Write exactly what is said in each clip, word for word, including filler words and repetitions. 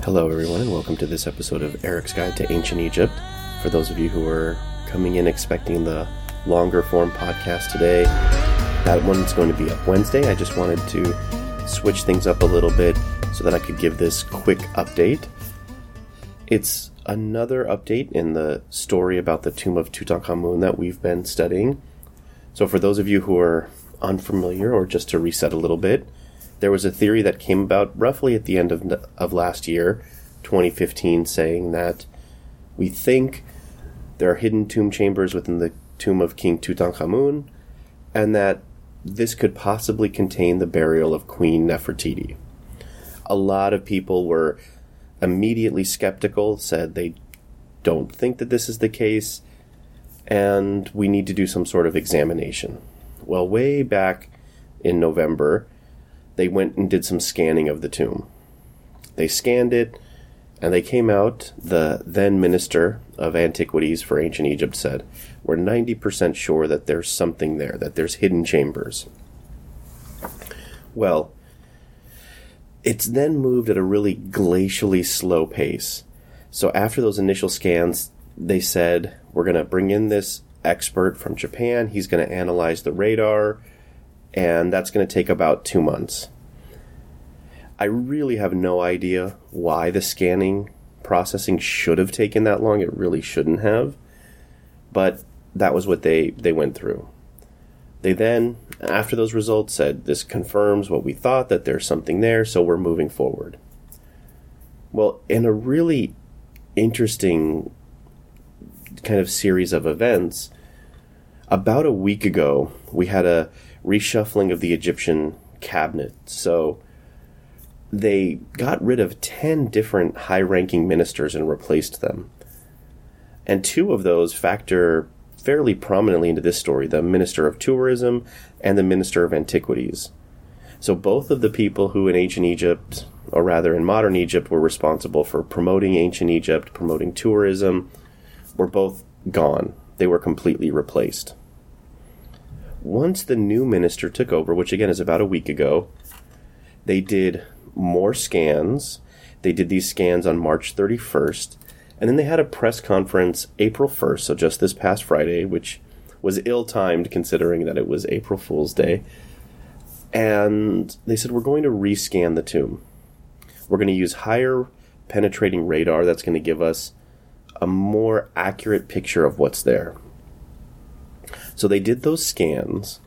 Hello everyone and welcome to this episode of Eric's Guide to Ancient Egypt. For those of you who are coming in expecting the longer form podcast today, that one's going to be up Wednesday. I just wanted to switch things up a little bit so that I could give this quick update. It's another update in the story about the tomb of Tutankhamun that we've been studying. So for those of you who are unfamiliar, or just to reset a little bit, there was a theory that came about roughly at the end of of last year, twenty fifteen, saying that we think there are hidden tomb chambers within the tomb of King Tutankhamun, and that this could possibly contain the burial of Queen Nefertiti. A lot of people were immediately skeptical, said they don't think that this is the case, and we need to do some sort of examination. Well, way back in November, they went and did some scanning of the tomb. They scanned it, and they came out, the then Minister of Antiquities for Ancient Egypt said, we're ninety percent sure that there's something there, that there's hidden chambers. Well, it's then moved at a really glacially slow pace. So after those initial scans, they said, we're going to bring in this expert from Japan. He's going to analyze the radar, and that's going to take about two months. I really have no idea why the scanning processing should have taken that long. It really shouldn't have. But that was what they, they went through. They then, after those results, said, this confirms what we thought, that there's something there, so we're moving forward. Well, in a really interesting kind of series of events, about a week ago, we had a reshuffling of the Egyptian cabinet. So they got rid of ten different high-ranking ministers and replaced them. And two of those factor fairly prominently into this story, the Minister of Tourism and the Minister of Antiquities. So both of the people who in ancient Egypt, or rather in modern Egypt, were responsible for promoting ancient Egypt, promoting tourism, were both gone. They were completely replaced. Once the new minister took over, which again is about a week ago, they did more scans. They did these scans on March thirty-first, and then they had a press conference April first, so just this past Friday, which was ill-timed considering that it was April Fool's Day. And they said, we're going to rescan the tomb. We're going to use higher penetrating radar that's going to give us a more accurate picture of what's there. So they did those scans,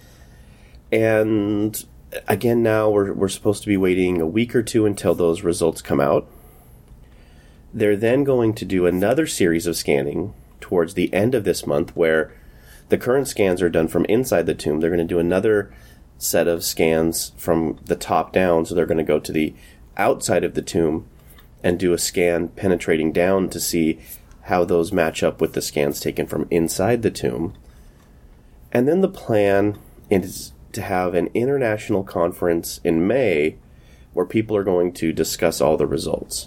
and again now we're we're supposed to be waiting a week or two until those results come out. They're then going to do another series of scanning towards the end of this month, where the current scans are done from inside the tomb. They're going to do another set of scans from the top down, so they're going to go to the outside of the tomb and do a scan penetrating down to see how those match up with the scans taken from inside the tomb. And then the plan is to have an international conference in May where people are going to discuss all the results.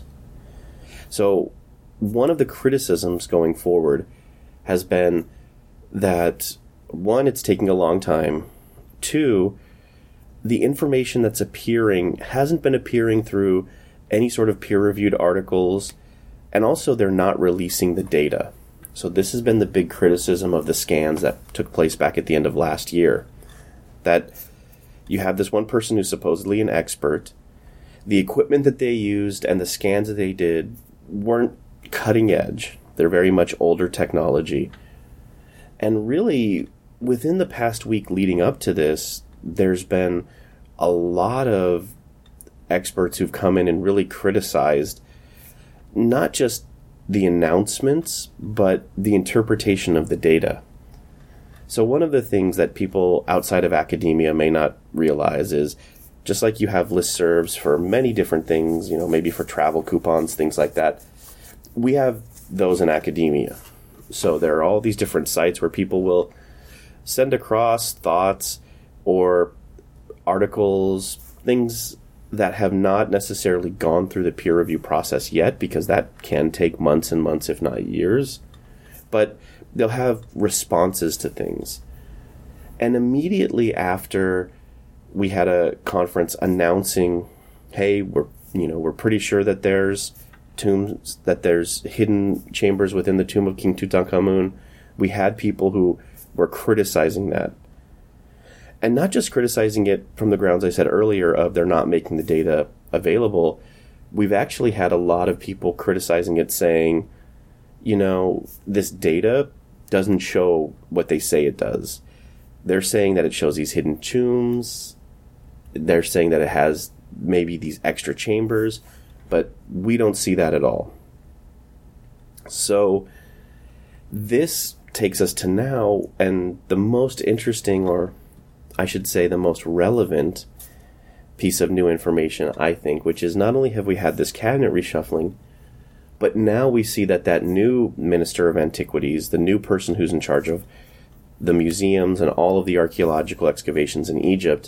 So one of the criticisms going forward has been that, one, it's taking a long time. Two, the information that's appearing hasn't been appearing through any sort of peer-reviewed articles, and also they're not releasing the data. So this has been the big criticism of the scans that took place back at the end of last year, that you have this one person who's supposedly an expert. The equipment that they used and the scans that they did weren't cutting edge. They're very much older technology. And really, within the past week leading up to this, there's been a lot of experts who've come in and really criticized not just the announcements, but the interpretation of the data. So one of the things that people outside of academia may not realize is, just like you have listservs for many different things, you know, maybe for travel coupons, things like that, we have those in academia. So there are all these different sites where people will send across thoughts or articles, things that have not necessarily gone through the peer review process yet, because that can take months and months, if not years. But they'll have responses to things. And immediately after we had a conference announcing, hey, we're you know, we're pretty sure that there's tombs, that there's hidden chambers within the tomb of King Tutankhamun. We had people who were criticizing that. And not just criticizing it from the grounds I said earlier of they're not making the data available. We've actually had a lot of people criticizing it, saying, you know, this data doesn't show what they say it does. They're saying that it shows these hidden tombs. They're saying that it has maybe these extra chambers, but we don't see that at all. So this takes us to now, and the most interesting, or I should say the most relevant piece of new information, I think, which is not only have we had this cabinet reshuffling, but now we see that that new Minister of Antiquities, the new person who's in charge of the museums and all of the archaeological excavations in Egypt,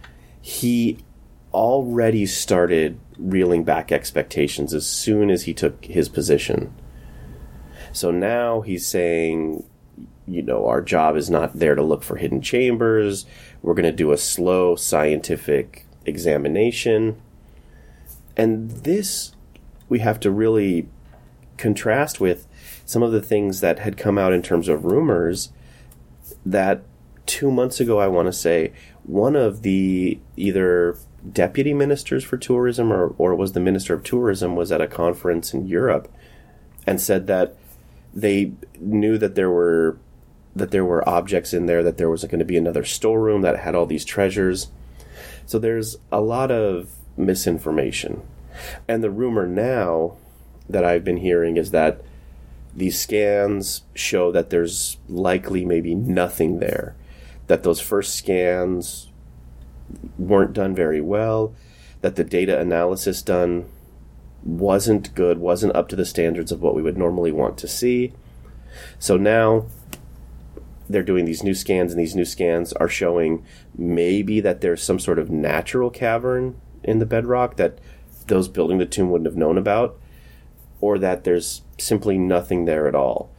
he already started reeling back expectations as soon as he took his position. So now he's saying, you know, our job is not there to look for hidden chambers. We're going to do a slow scientific examination. And this we have to really contrast with some of the things that had come out in terms of rumors that two months ago, I want to say, one of the either deputy ministers for tourism or, or was the minister of tourism was at a conference in Europe and said that they knew that there were that there were objects in there, that there was going to be another storeroom that had all these treasures. So there's a lot of misinformation. And the rumor now that I've been hearing is that these scans show that there's likely maybe nothing there, that those first scans weren't done very well, that the data analysis done wasn't good, wasn't up to the standards of what we would normally want to see. So now they're doing these new scans, and these new scans are showing maybe that there's some sort of natural cavern in the bedrock that those building the tomb wouldn't have known about, or that there's simply nothing there at all.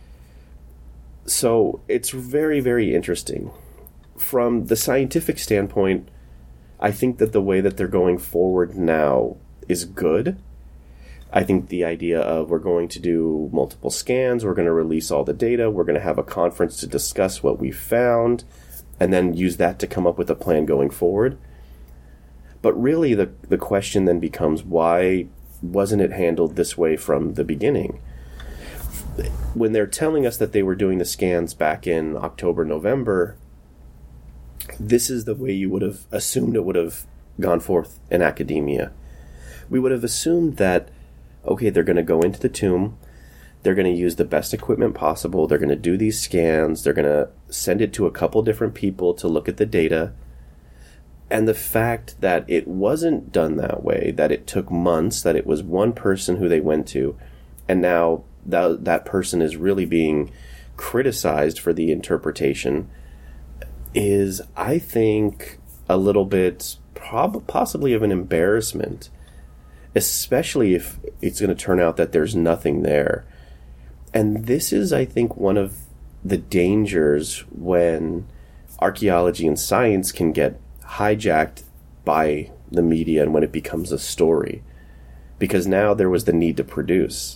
So it's very, very interesting. From the scientific standpoint, I think that the way that they're going forward now is good. I think the idea of we're going to do multiple scans, we're going to release all the data, we're going to have a conference to discuss what we found, and then use that to come up with a plan going forward. But really, the, the question then becomes, why wasn't it handled this way from the beginning? When they're telling us that they were doing the scans back in October, November, this is the way you would have assumed it would have gone forth in academia. We would have assumed that, okay, they're going to go into the tomb, they're going to use the best equipment possible, they're going to do these scans, they're going to send it to a couple different people to look at the data. And the fact that it wasn't done that way, that it took months, that it was one person who they went to, and now that, that person is really being criticized for the interpretation, is, I think, a little bit prob- possibly of an embarrassment, especially if it's going to turn out that there's nothing there. And this is, I think, one of the dangers when archaeology and science can get hijacked by the media and when it becomes a story. Because now there was the need to produce.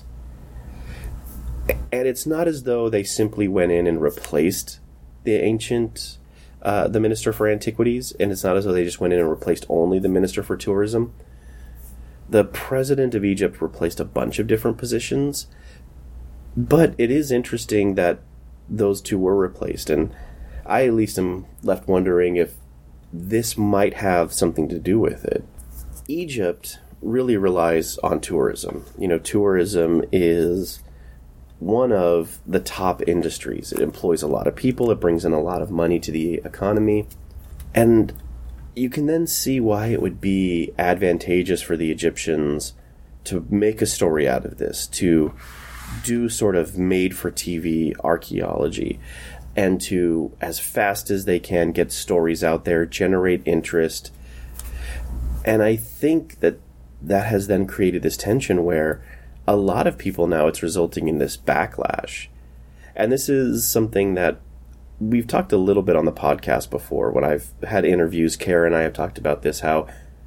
And it's not as though they simply went in and replaced the ancient, uh, the Minister for Antiquities, and it's not as though they just went in and replaced only the Minister for Tourism. The President of Egypt replaced a bunch of different positions, but it is interesting that those two were replaced, and I at least am left wondering if this might have something to do with it. Egypt really relies on tourism. You know, tourism is one of the top industries. It employs a lot of people, it brings in a lot of money to the economy, and you can then see why it would be advantageous for the Egyptians to make a story out of this, to do sort of made-for-T V archaeology, and to, as fast as they can, get stories out there, generate interest. And I think that that has then created this tension where a lot of people now, it's resulting in this backlash. And this is something that we've talked a little bit on the podcast before. When I've had interviews, Kara and I have talked about this, how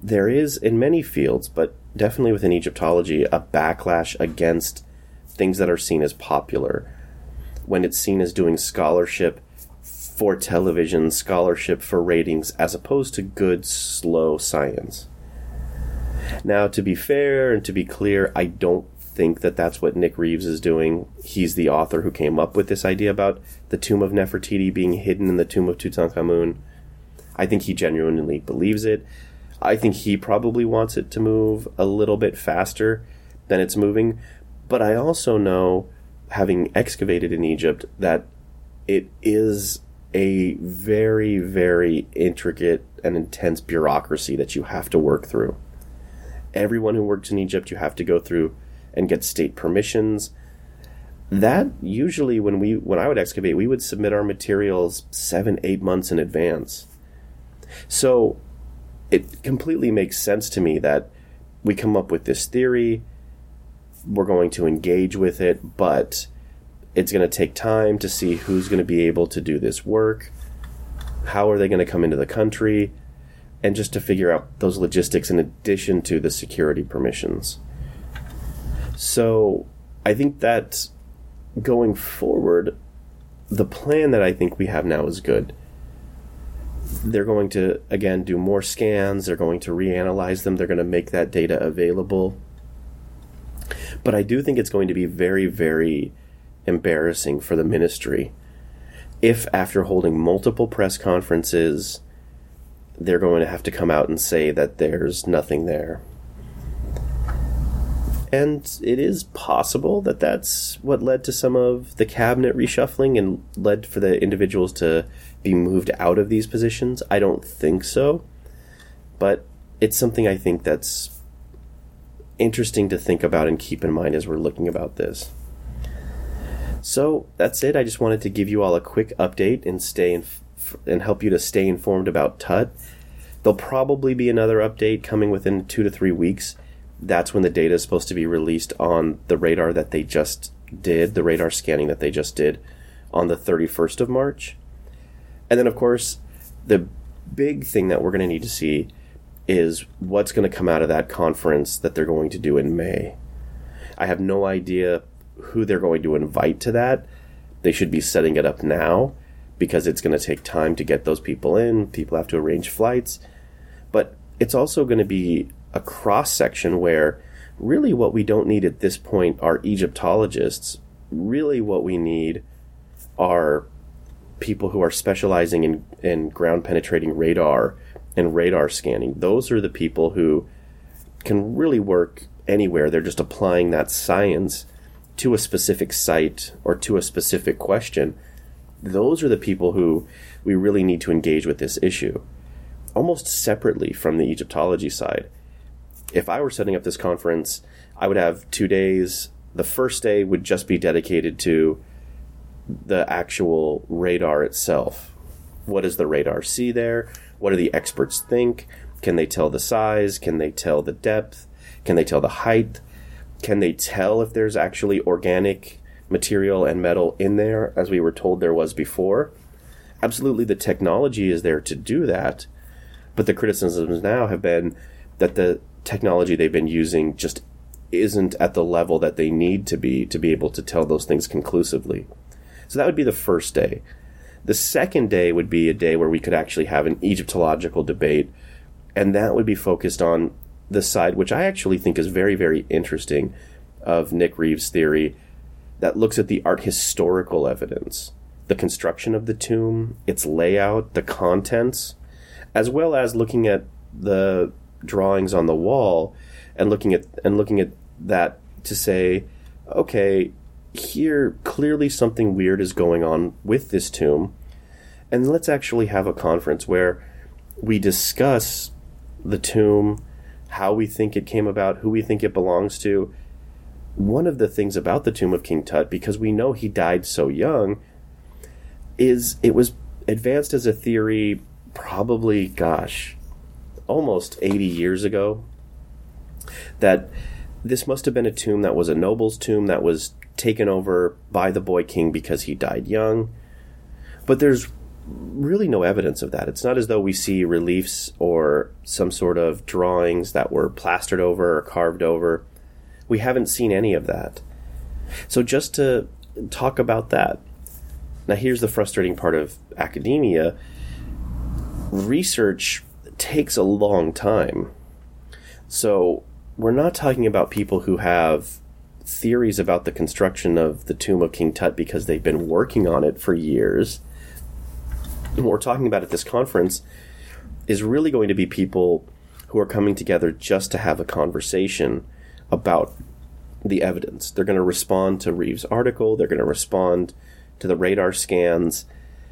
there is, in many fields, but definitely within Egyptology, a backlash against things that are seen as popular. When it's seen as doing scholarship for television, scholarship for ratings, as opposed to good, slow science. Now, to be fair and to be clear, I don't think that that's what Nick Reeves is doing. He's the author who came up with this idea about the tomb of Nefertiti being hidden in the tomb of Tutankhamun. I think he genuinely believes it. I think he probably wants it to move a little bit faster than it's moving. But I also know, having excavated in Egypt, that it is a very, very intricate and intense bureaucracy that you have to work through. Everyone who works in Egypt, you have to go through and get state permissions. That usually, when we when I would excavate, we would submit our materials seven, eight months in advance. So it completely makes sense to me that we come up with this theory, we're going to engage with it, but it's going to take time to see who's going to be able to do this work, how are they going to come into the country, and just to figure out those logistics in addition to the security permissions. So I think that going forward, the plan that I think we have now is good. They're going to, again, do more scans. They're going to reanalyze them. They're going to make that data available. But I do think it's going to be very, very embarrassing for the ministry if, after holding multiple press conferences, they're going to have to come out and say that there's nothing there. And it is possible that that's what led to some of the cabinet reshuffling and led for the individuals to be moved out of these positions. I don't think so. But it's something I think that's interesting to think about and keep in mind as we're looking about this. So that's it. I just wanted to give you all a quick update and stay in, and help you to stay informed about Tut. There'll probably be another update coming within two to three weeks. That's when the data is supposed to be released on the radar that they just did, the radar scanning that they just did on the thirty-first of March. And then, of course, the big thing that we're going to need to see is what's going to come out of that conference that they're going to do in May. I have no idea who they're going to invite to that. They should be setting it up now because it's going to take time to get those people in. People have to arrange flights. But it's also going to be a cross-section where really what we don't need at this point are Egyptologists. Really what we need are people who are specializing in, in ground-penetrating radar and radar scanning. Those are the people who can really work anywhere. They're just applying that science to a specific site or to a specific question. Those are the people who we really need to engage with this issue, almost separately from the Egyptology side. If I were setting up this conference, I would have two days. The first day would just be dedicated to the actual radar itself. What does the radar see there? What do the experts think? Can they tell the size? Can they tell the depth? Can they tell the height? Can they tell if there's actually organic material and metal in there, as we were told there was before? Absolutely, the technology is there to do that, but the criticisms now have been that the technology they've been using just isn't at the level that they need to be to be able to tell those things conclusively. So that would be the first day. The second day would be a day where we could actually have an Egyptological debate, and that would be focused on the side, which I actually think is very, very interesting, of Nick Reeves' theory that looks at the art historical evidence, the construction of the tomb, its layout, the contents, as well as looking at the drawings on the wall and looking at and looking at that to say, okay, here clearly something weird is going on with this tomb, and let's actually have a conference where we discuss the tomb, how we think it came about, who we think it belongs to. One of the things about the tomb of King Tut, because we know he died so young, is it was advanced as a theory probably, gosh, almost eighty years ago, that this must have been a tomb that was a noble's tomb that was taken over by the boy king because he died young. But there's really no evidence of that. It's not as though we see reliefs or some sort of drawings that were plastered over or carved over. We haven't seen any of that. So just to talk about that. Now here's the frustrating part of academia. Research takes a long time. So we're not talking about people who have theories about the construction of the tomb of King Tut because they've been working on it for years. What we're talking about at this conference is really going to be people who are coming together just to have a conversation about the evidence. They're going to respond to Reeves' article. They're going to respond to the radar scans.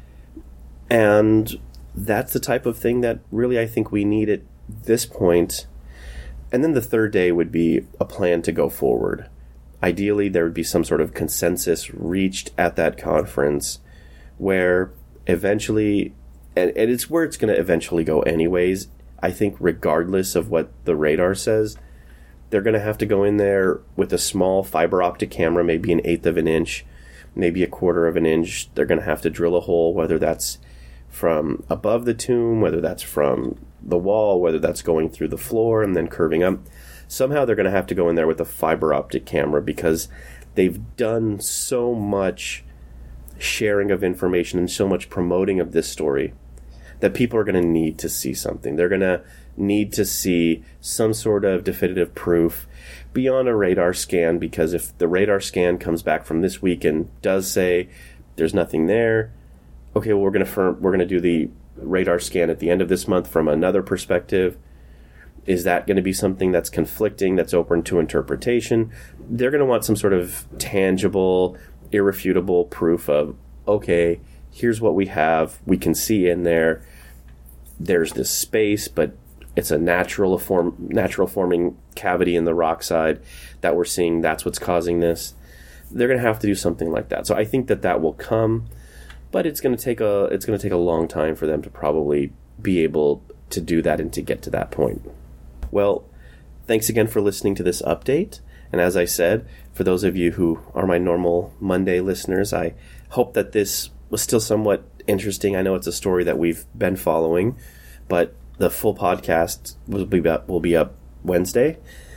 And that's the type of thing that really I think we need at this point. And then the third day would be a plan to go forward. Ideally, there would be some sort of consensus reached at that conference where eventually, and, and it's where it's going to eventually go anyways, I think regardless of what the radar says, they're going to have to go in there with a small fiber optic camera, maybe an eighth of an inch, maybe a quarter of an inch. They're going to have to drill a hole, whether that's from above the tomb, whether that's from the wall, whether that's going through the floor and then curving up. Somehow they're going to have to go in there with a fiber optic camera because they've done so much sharing of information and so much promoting of this story that people are going to need to see something. They're going to need to see some sort of definitive proof beyond a radar scan, because if the radar scan comes back from this week and does say there's nothing there, okay, well, we're going to firm, we're going to do the radar scan at the end of this month from another perspective. Is that going to be something that's conflicting, that's open to interpretation? They're going to want some sort of tangible, irrefutable proof of, okay, here's what we have. We can see in there. There's this space, but it's a natural form, natural forming cavity in the rock side that we're seeing. That's what's causing this. They're going to have to do something like that. So I think that that will come, but it's going to take a it's going to take a long time for them to probably be able to do that and to get to that point. Well, thanks again for listening to this update. And as I said, for those of you who are my normal Monday listeners, I hope that this was still somewhat interesting. I know it's a story that we've been following, but the full podcast will be up, will be up Wednesday.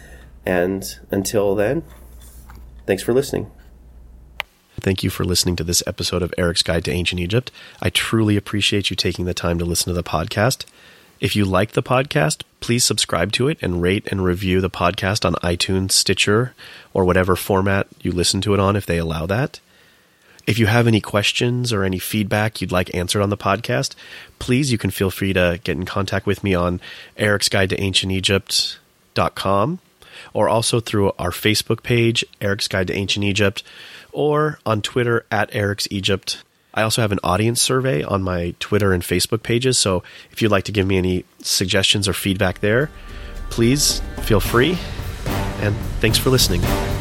And until then, thanks for listening. Thank you for listening to this episode of Eric's Guide to Ancient Egypt. I truly appreciate you taking the time to listen to the podcast. If you like the podcast, please subscribe to it and rate and review the podcast on iTunes, Stitcher, or whatever format you listen to it on if they allow that. If you have any questions or any feedback you'd like answered on the podcast, please, you can feel free to get in contact with me on erics guide to ancient egypt dot com, or also through our Facebook page, Eric's Guide to Ancient Egypt, or on Twitter at Eric's Egypt. I also have an audience survey on my Twitter and Facebook pages, so if you'd like to give me any suggestions or feedback there, please feel free, and thanks for listening.